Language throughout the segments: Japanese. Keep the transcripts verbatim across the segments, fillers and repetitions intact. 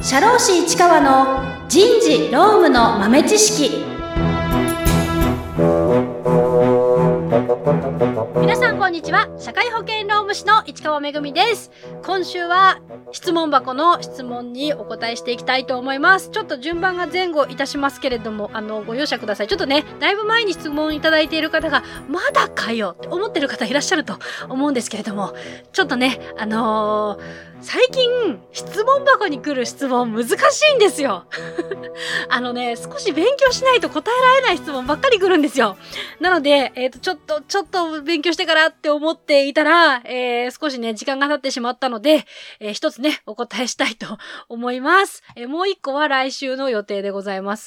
社労士市川の人事労務の豆知識。皆さんこんにちは。社会保険労務士の市川めぐみです。今週は質問箱の質問にお答えしていきたいと思います。ちょっと順番が前後いたしますけれども、あのご容赦ください。ちょっとね、だいぶ前に質問いただいている方がまだかよって思ってる方いらっしゃると思うんですけれども、ちょっとね、あのー最近質問箱に来る質問難しいんですよあのね、少し勉強しないと答えられない質問ばっかり来るんですよ。なので、えっと、ちょっと、ちょっと勉強してからって思っていたら、えー、少しね、時間が経ってしまったので、えー、一つね、お答えしたいと思います。えー、もう一個は来週の予定でございます。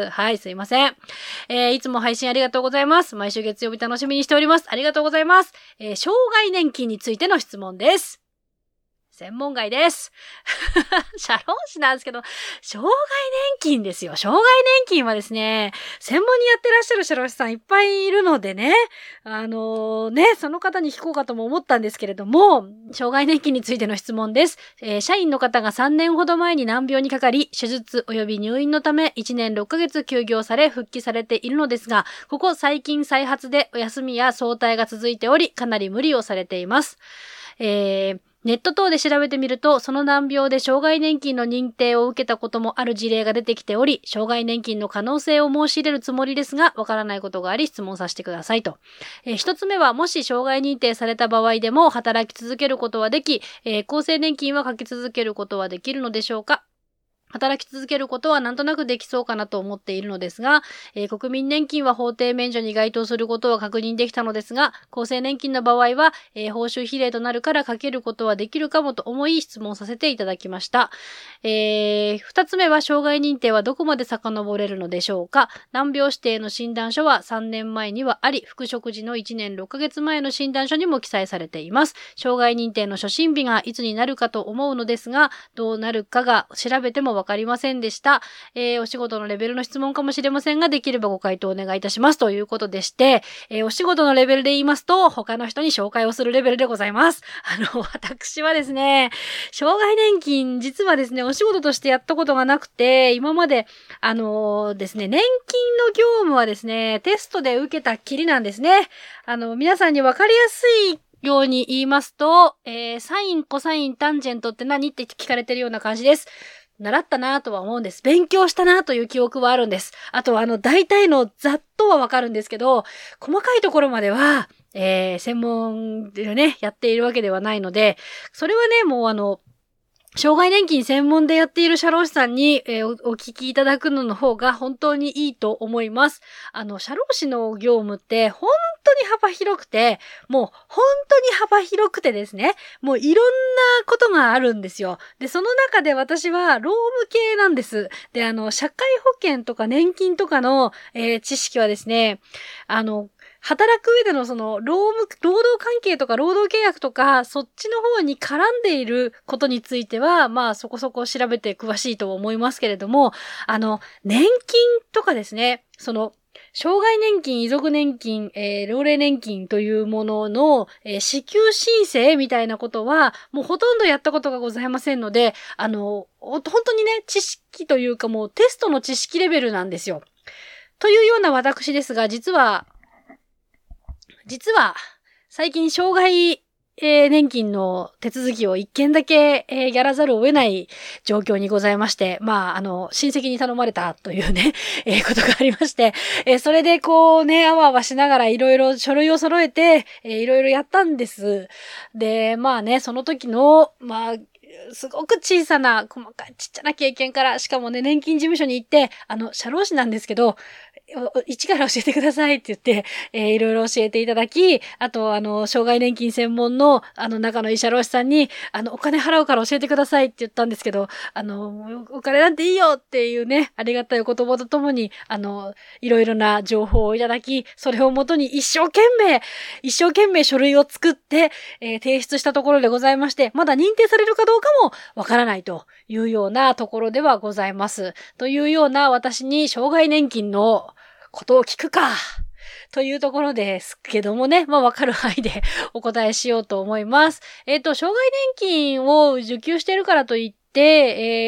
はい、すいません。えー、いつも配信ありがとうございます。毎週月曜日楽しみにしております。ありがとうございます。えー、障害年金についての質問です。専門外です。社労士なんですけど、障害年金ですよ。障害年金はですね、専門にやってらっしゃる社労士さんいっぱいいるのでね、あのー、ね、その方に聞こうかとも思ったんですけれども、障害年金についての質問です。えー、社員の方がさんねんほど前に難病にかかり、手術及び入院のためいちねんろっかげつ休業され復帰されているのですが、ここ最近再発でお休みや早退が続いており、かなり無理をされています。えーネット等で調べてみると、その難病で障害年金の認定を受けたこともある事例が出てきており、障害年金の可能性を申し入れるつもりですが、わからないことがあり質問させてくださいと。えー、一つ目は、もし障害認定された場合でも働き続けることはでき、えー、厚生年金はかけ続けることはできるのでしょうか？働き続けることはなんとなくできそうかなと思っているのですが、えー、国民年金は法定免除に該当することは確認できたのですが、厚生年金の場合は、えー、報酬比例となるからかけることはできるかもと思い質問させていただきました。えー、二つ目は障害認定はどこまで遡れるのでしょうか？難病指定の診断書はさんねんまえにはあり、復職時のいちねんろっかげつまえの診断書にも記載されています。障害認定の初診日がいつになるかと思うのですが、どうなるかが調べてもわかりませんでした。えー、お仕事のレベルの質問かもしれませんが、できればご回答お願いいたしますということでして、えー、お仕事のレベルで言いますと、他の人に紹介をするレベルでございます。あの、私はですね、障害年金、実はですね、お仕事としてやったことがなくて、今まで、あのー、ですね、年金の業務はですね、テストで受けたっきりなんですね。あの、皆さんにわかりやすいように言いますと、えー、サイン、コサイン、タンジェントって何って聞かれてるような感じです。習ったなとは思うんです。勉強したなという記憶はあるんです。あと、あの、大体のざっとはわかるんですけど、細かいところまでは、えー、専門でね、やっているわけではないので、それはね、もうあの、障害年金専門でやっている社労士さんに、えー、お, お聞きいただくのの方が本当にいいと思います。あの、社労士の業務って本当に幅広くて、もう本当に幅広くてですね、もういろんなことがあるんですよ。で、その中で私は労務系なんです。で、あの、社会保険とか年金とかの、えー、知識はですね、あの、働く上でのその労務、労働関係とか労働契約とかそっちの方に絡んでいることについてはまあそこそこ調べて詳しいと思いますけれども、あの年金とかですね、その障害年金、遺族年金、えー、老齢年金というものの、えー、支給申請みたいなことはもうほとんどやったことがございませんので、あの本当にね、知識というかもうテストの知識レベルなんですよ。というような私ですが、実は実は、最近、障害、えー、年金の手続きを一件だけ、えー、やらざるを得ない状況にございまして、まあ、あの、親戚に頼まれたというね、えー、ことがありまして、えー、それでこうね、あわあわしながらいろいろ書類を揃えて、えー、いろいろやったんです。で、まあね、その時の、まあ、すごく小さな、細かいちっちゃな経験から、しかもね、年金事務所に行って、あの、社労士なんですけど、一から教えてくださいって言って、えー、いろいろ教えていただき、あと、あの、障害年金専門の、あの、仲のいい社労士さんに、あの、お金払うから教えてくださいって言ったんですけど、あの、お金なんていいよっていうね、ありがたいお言葉とともに、あの、いろいろな情報をいただき、それをもとに一生懸命、一生懸命書類を作って、えー、提出したところでございまして、まだ認定されるかどうかもわからないというようなところではございます。というような私に障害年金のことを聞くかというところですけどもね、まあわかる範囲でお答えしようと思います。えっと、障害年金を受給しているからといって、えー、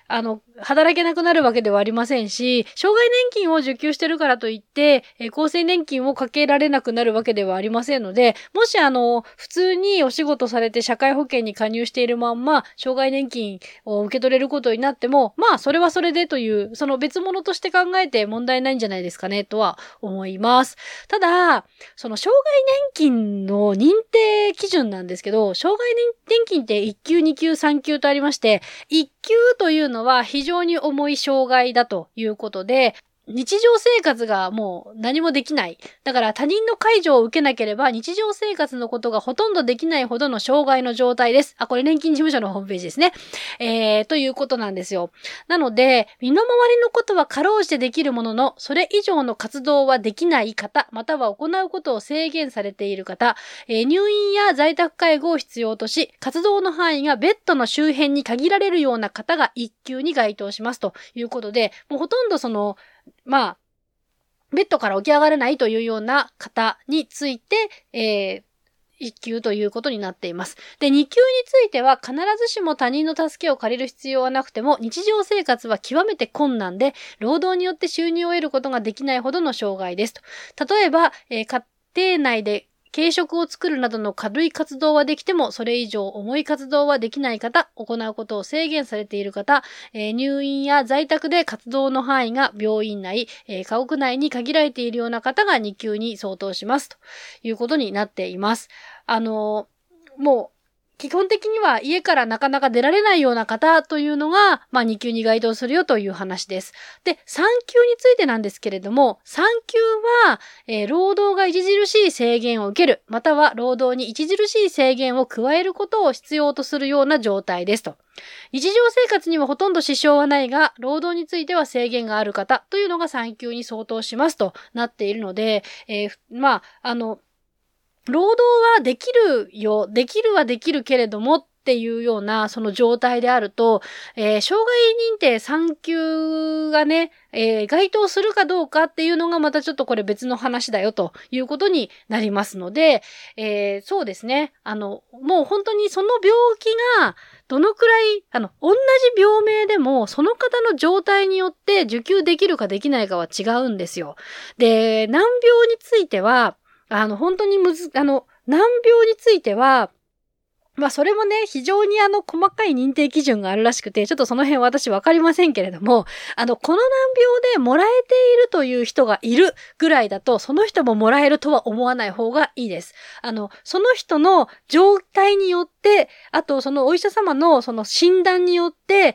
あの、働けなくなるわけではありませんし、障害年金を受給してるからといって、えー、厚生年金をかけられなくなるわけではありませんので、もしあの、普通にお仕事されて社会保険に加入しているまんま、障害年金を受け取れることになっても、まあ、それはそれでという、その別物として考えて問題ないんじゃないですかね、とは思います。ただ、その障害年金の認定基準なんですけど、障害年金っていっ級、に級、さん級とありまして、いっ級というのは非常に重い障害だということで、日常生活がもう何もできない。だから他人の介助を受けなければ日常生活のことがほとんどできないほどの障害の状態です。あ、これ年金事務所のホームページですね。えー、ということなんですよ。なので、身の回りのことはかろうじてできるものの、それ以上の活動はできない方、または行うことを制限されている方、えー、入院や在宅介護を必要とし、活動の範囲がベッドの周辺に限られるような方がいっ級に該当しますということで、もうほとんどその、まあ、ベッドから起き上がれないというような方について、えー、いっ級ということになっています。で、に級については必ずしも他人の助けを借りる必要はなくても、日常生活は極めて困難で、労働によって収入を得ることができないほどの障害ですと。例えば、えー、家庭内で軽食を作るなどの軽い活動はできても、それ以上重い活動はできない方、行うことを制限されている方、えー、入院や在宅で活動の範囲が病院内、えー、家屋内に限られているような方がに級に相当しますということになっています。あのー、もう、基本的には家からなかなか出られないような方というのが、まあに級に該当するよという話です。で、さん級についてなんですけれども、さん級は、えー、労働が著しい制限を受ける、または労働に著しい制限を加えることを必要とするような状態ですと。日常生活にはほとんど支障はないが、労働については制限がある方というのがさん級に相当しますとなっているので、えー、まあ、あの、労働はできるよ、できるはできるけれどもっていうようなその状態であると、えー、障害認定さん級がね、えー、該当するかどうかっていうのがまたちょっとこれ別の話だよということになりますので、えー、そうですね。あの、もう本当にその病気がどのくらい、あの、同じ病名でもその方の状態によって受給できるかできないかは違うんですよ。で、難病については、あの、本当にむず、あの、難病については、まあそれもね、非常にあの細かい認定基準があるらしくて、ちょっとその辺私わかりませんけれども、あの、この難病でもらえているという人がいるぐらいだと、その人ももらえるとは思わない方がいいです。あの、その人の状態によって、あとそのお医者様のその診断によって、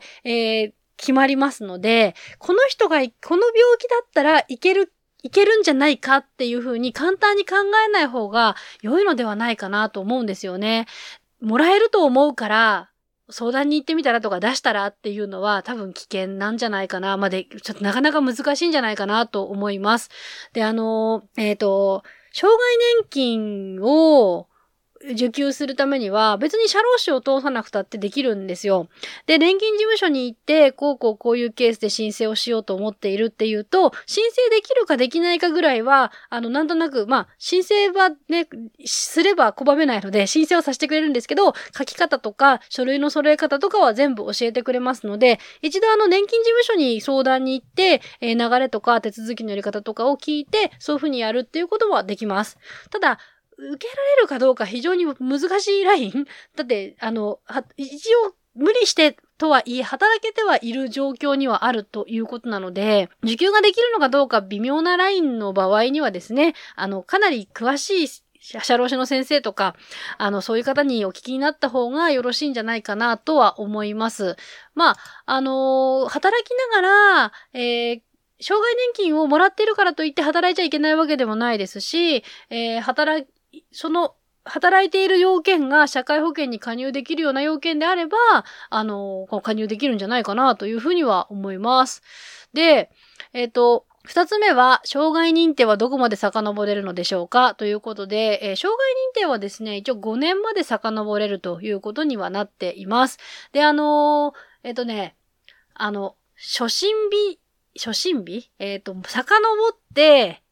えー、決まりますので、この人が、この病気だったらいけるいけるんじゃないかっていう風に簡単に考えない方が良いのではないかなと思うんですよね。もらえると思うから相談に行ってみたらとか出したらっていうのは多分危険なんじゃないかな。まで、ちょっとなかなか難しいんじゃないかなと思います。で、あの、えっと、障害年金を受給するためには別に社労士を通さなくたってできるんですよ。で、年金事務所に行ってこうこうこういうケースで申請をしようと思っているっていうと、申請できるかできないかぐらいはあのなんとなくまあ申請はねすれば拒めないので申請をさせてくれるんですけど、書き方とか書類の揃え方とかは全部教えてくれますので、一度あの年金事務所に相談に行って、えー、流れとか手続きのやり方とかを聞いてそういうふうにやるっていうことはできます。ただ受けられるかどうか非常に難しいラインだって、あの、一応無理してとはいえ働けてはいる状況にはあるということなので、受給ができるのかどうか微妙なラインの場合にはですね、あの、かなり詳しい社労士の先生とか、あの、そういう方にお聞きになった方がよろしいんじゃないかなとは思います。まあ、あの、働きながら、えー障害年金をもらっているからといって働いちゃいけないわけでもないですし、えー、働その、働いている要件が社会保険に加入できるような要件であれば、あの、加入できるんじゃないかなというふうには思います。で、えっと、二つ目は、障害認定はどこまで遡れるのでしょうかということで、えー、障害認定はですね、一応ごねんまで遡れるということにはなっています。で、あのー、えっとね、あの、初診日、初診日えっと、遡って、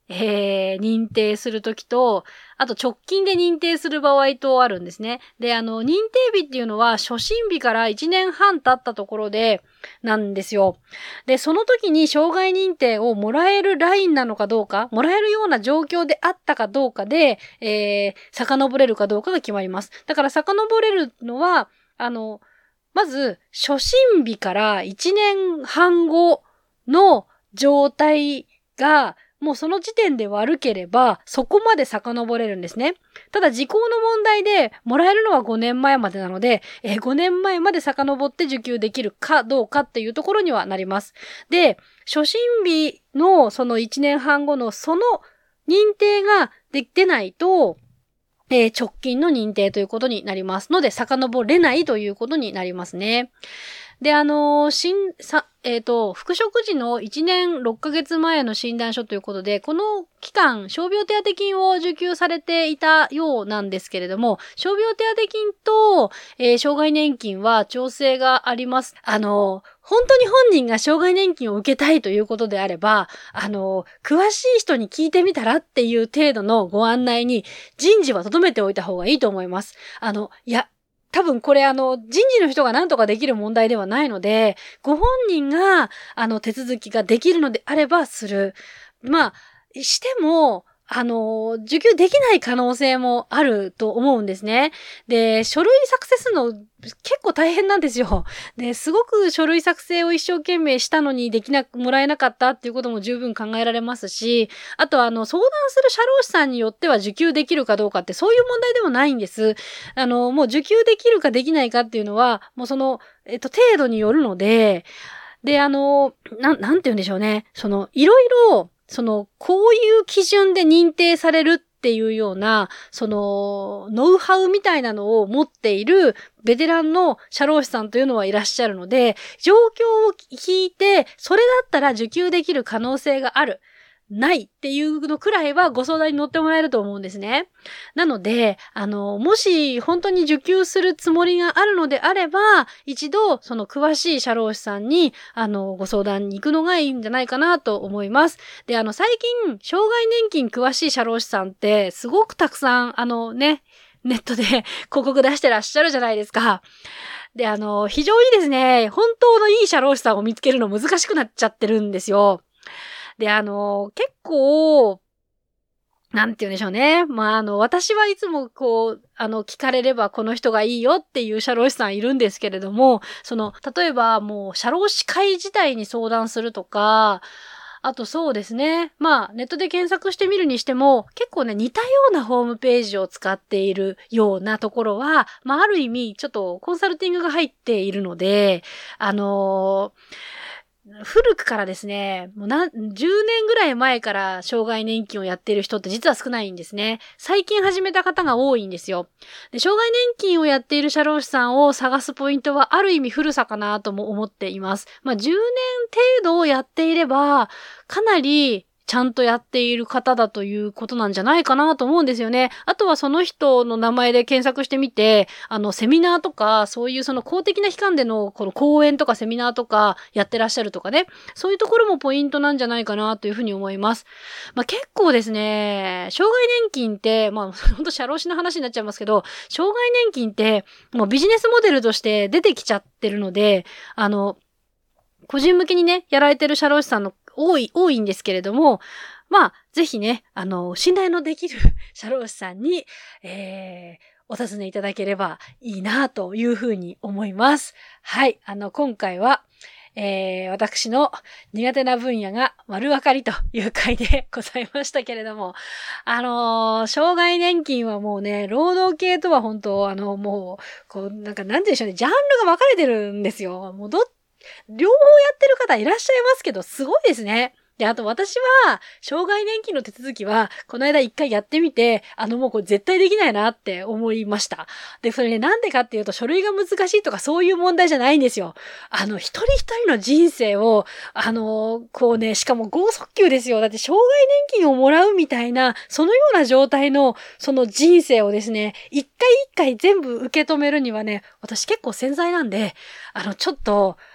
えー、認定するときと、あと直近で認定する場合とあるんですね。で、あの、認定日っていうのは初診日からいちねんはん経ったところで、なんですよ。で、その時に障害認定をもらえるラインなのかどうか、もらえるような状況であったかどうかで、えー、遡れるかどうかが決まります。だから遡れるのは、あの、まず、初診日からいちねんはん後の状態が、もうその時点で悪ければ、そこまで遡れるんですね。ただ時効の問題で、もらえるのはごねんまえまでなので、えー、ごねんまえまで遡って受給できるかどうかっていうところにはなります。で、初診日のそのいちねんはん後のその認定がで出ないと、えー、直近の認定ということになりますので、遡れないということになりますね。で、あのー、しん、さ、えっと、復職時のいちねんろっかげつまえの診断書ということで、この期間、傷病手当金を受給されていたようなんですけれども、傷病手当金と、えー、障害年金は調整があります。あのー、本当に本人が障害年金を受けたいということであれば、あのー、詳しい人に聞いてみたらっていう程度のご案内に人事は留めておいた方がいいと思います。あの、いや、多分これあの、人事の人が何とかできる問題ではないので、ご本人があの、手続きができるのであればする。まあ、しても、あの、受給できない可能性もあると思うんですね。で、書類作成するの結構大変なんですよ。で、すごく書類作成を一生懸命したのにできなく、もらえなかったっていうことも十分考えられますし、あとあの、相談する社労士さんによっては受給できるかどうかってそういう問題でもないんです。あの、もう受給できるかできないかっていうのは、もうその、えっと、程度によるので、で、あの、なん、なんて言うんでしょうね。その、いろいろ、その、こういう基準で認定されるっていうような、その、ノウハウみたいなのを持っているベテランの社労士さんというのはいらっしゃるので、状況を聞いて、それだったら受給できる可能性がある。ないっていうのくらいはご相談に乗ってもらえると思うんですね。なので、あの、もし本当に受給するつもりがあるのであれば、一度その詳しい社労士さんに、あの、ご相談に行くのがいいんじゃないかなと思います。で、あの、最近、障害年金詳しい社労士さんってすごくたくさん、あのね、ネットで広告出してらっしゃるじゃないですか。で、あの、非常にですね、本当のいい社労士さんを見つけるの難しくなっちゃってるんですよ。で、あの、結構、なんて言うんでしょうね。まあ、あの、私はいつもこう、あの、聞かれればこの人がいいよっていう社労士さんいるんですけれども、その、例えばもう、社労士会自体に相談するとか、あとそうですね。まあ、ネットで検索してみるにしても、結構ね、似たようなホームページを使っているようなところは、まあ、ある意味、ちょっとコンサルティングが入っているので、あのー、古くからですね、もうな、じゅうねんぐらい前から障害年金をやっている人って実は少ないんですね。最近始めた方が多いんですよ。で、障害年金をやっている社労士さんを探すポイントはある意味古さかなとも思っています。まあ、じゅうねん程度をやっていれば、かなりちゃんとやっている方だということなんじゃないかなと思うんですよね。あとはその人の名前で検索してみて、あの、セミナーとか、そういうその公的な機関でのこの講演とかセミナーとかやってらっしゃるとかね、そういうところもポイントなんじゃないかなというふうに思います。まあ、結構ですね、障害年金って、まあ、ほんと社労士の話になっちゃいますけど、障害年金ってもうビジネスモデルとして出てきちゃってるので、あの、個人向けにね、やられてる社労士さんの多い、多いんですけれども、まあ、ぜひね、あの、信頼のできる社労士さんに、えー、お尋ねいただければいいなというふうに思います。はい、あの、今回は、えー、私の苦手な分野が丸分かりという回でございましたけれども、あのー、障害年金はもうね、労働系とは本当、あの、もう、こう、なんか、なんて言うんでしょうね、ジャンルが分かれてるんですよ。もうどっ両方やってる方いらっしゃいますけど、すごいですね。で、あと私は、障害年金の手続きは、この間一回やってみて、あのもうこれ絶対できないなって思いました。で、それね、なんでかっていうと、書類が難しいとかそういう問題じゃないんですよ。あの、一人一人の人生を、あの、こうね、しかも剛速球ですよ。だって、障害年金をもらうみたいな、そのような状態の、その人生をですね、一回一回全部受け止めるにはね、私結構繊細なんで、あの、ちょっと、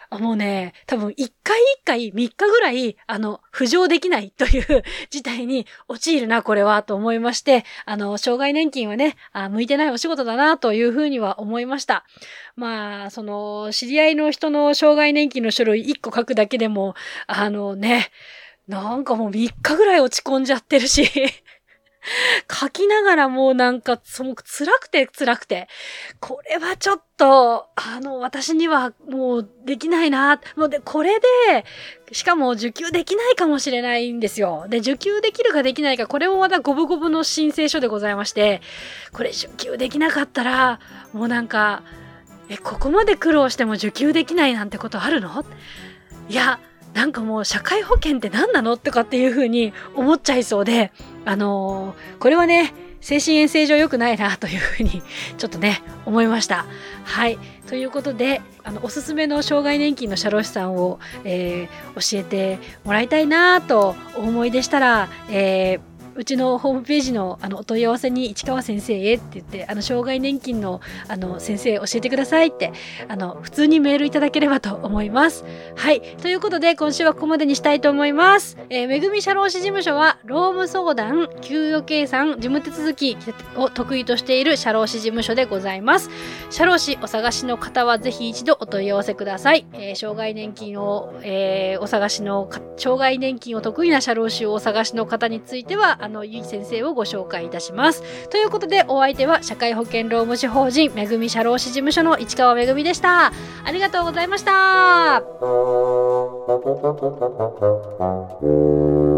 あもうね、多分一回一回みっかぐらい、あの、浮上できないという事態に陥るな、これは、と思いまして、あの、障害年金はね、あ向いてないお仕事だな、というふうには思いました。まあ、その、知り合いの人の障害年金の書類いっこ書くだけでも、あのね、なんかもうみっかぐらい落ち込んじゃってるし、書きながらもうなんか、その辛くて辛くて、これはちょっと、あの、私にはもうできないな。もうで、これで、しかも受給できないかもしれないんですよ。で、受給できるかできないか、これもまた五分五分の申請書でございまして、これ受給できなかったら、もうなんか、え、ここまで苦労しても受給できないなんてことあるの？いや、なんかもう社会保険って何なのとかっていう風に思っちゃいそうで、あのー、これはね、精神衛生上良くないなという風にちょっとね、思いました。はい。ということで、あの、おすすめの障害年金の社労士さんを、えー、教えてもらいたいなとお思いでしたら、えーうちのホームページのあのお問い合わせに市川先生へって言って、あの障害年金のあの先生教えてくださいってあの普通にメールいただければと思います。はい。ということで今週はここまでにしたいと思います。えー、めぐみ社労士事務所は労務相談、給与計算、事務手続きを得意としている社労士事務所でございます。社労士お探しの方はぜひ一度お問い合わせください。えー、障害年金を、えー、お探しの障害年金を得意な社労士をお探しの方についてはあのゆい先生をご紹介いたします。ということでお相手は社会保険労務士法人めぐみ社労士事務所の市川めぐみでした。ありがとうございました。